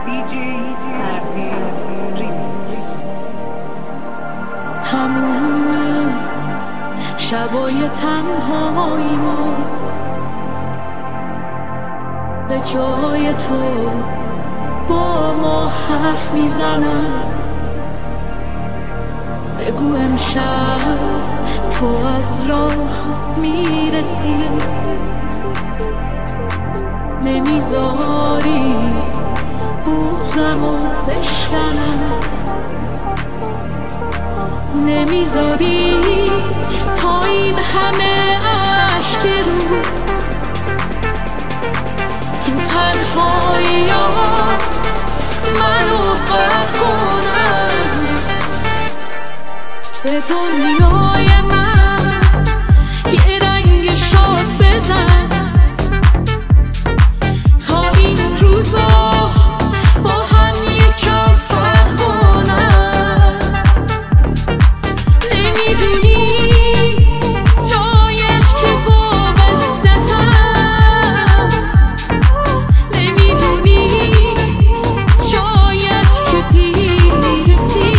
فردی ریمیکس. تموم شبای تنهایی ما به جای تو با ما حرف میزنن. بگو امشب تو از راه میرسی، نمیذاری بغضمو بشکنم، نمیذاری تا این همه عشق روز تو تنهاییات منو قطع کنم. به دنیای من یه رنگ شاد بزن تا این روزا با هم یکم فرق کنن. نمیدونی شاید که وابسته‌ام، نمیدونی شاید که دیر میرسی،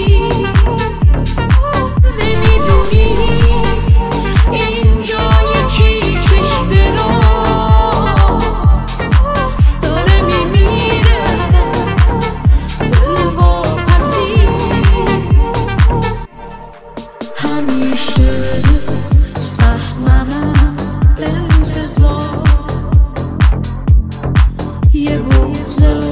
نمیدونی اینجا یکی چشم راست داره میمیره از دل واپسی. همیشه سهمم از انتظار یه بغض